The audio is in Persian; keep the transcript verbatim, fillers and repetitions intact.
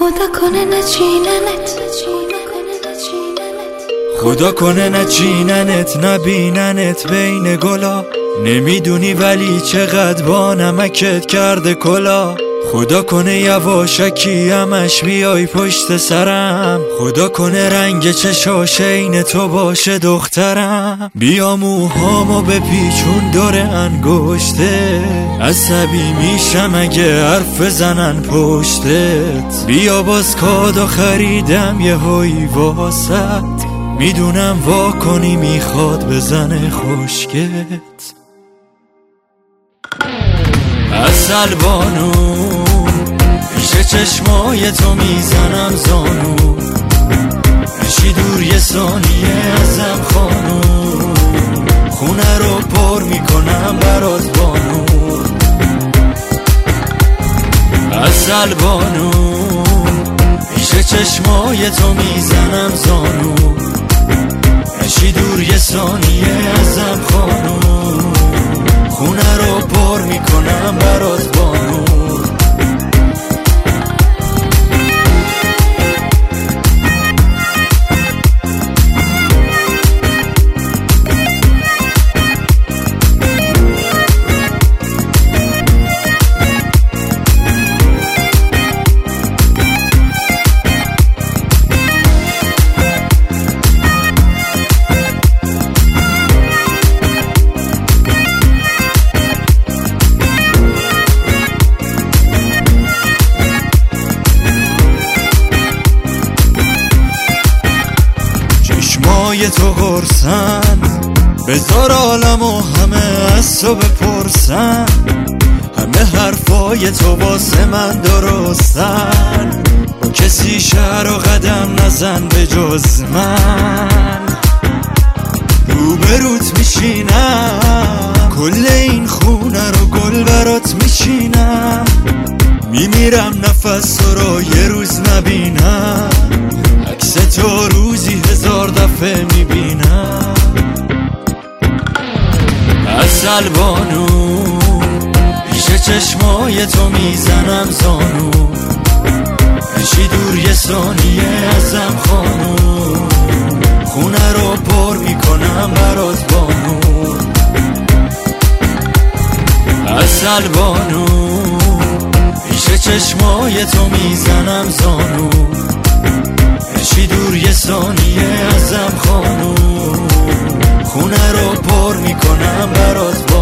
خدا کنه نچیننت، خدا کنه نچیننت نبیننت بین گلا. نمیدونی ولی چقدر با نمکت کرده کلا. خدا کنه یواشکی همش بیای پشت سرم. خدا کنه رنگ چشاش این تو باشه دخترم. بیا موهامو بپیچون دور انگشته، عصبی میشم اگه حرف بزنن پشتت. بیا باز کادو خریدم یه هایی واسط، میدونم وا کنی میخواد بزنه خشکت. عسل بانو پیش چشمای تو میزنم زانو، میشی دور یه ثانیه ازم خانو. خونه رو پر میکنم برات بانو. عسل بانو پیش چشمای تو میزنم زانو، میشی دور یه ثانیه ازم خانو. خونه رو پر میکنم برات بانو. چشمای تو قرصن، بذار عالمو همه از تو بپرسن. همه حرفای تو واسه من درستن، کسی شهر و قدم نزن به جز من. روبروت میشینم، کل این خونه رو گل برات میشینم. میمیرم نفس تو رو یه روز نبینم، عکس تو روزی هزار دفعه میبینم. عسل بانو پیش چشمای تو میزنم زانو، میشی دور یه ثانیه ازم خانو. خونه رو پر میکنم برات بانو. عسل بانو پیش چشمای تو میزنم زانو، میشی دور یه ثانیه ازم خانو. خونه رو پر میکنم برات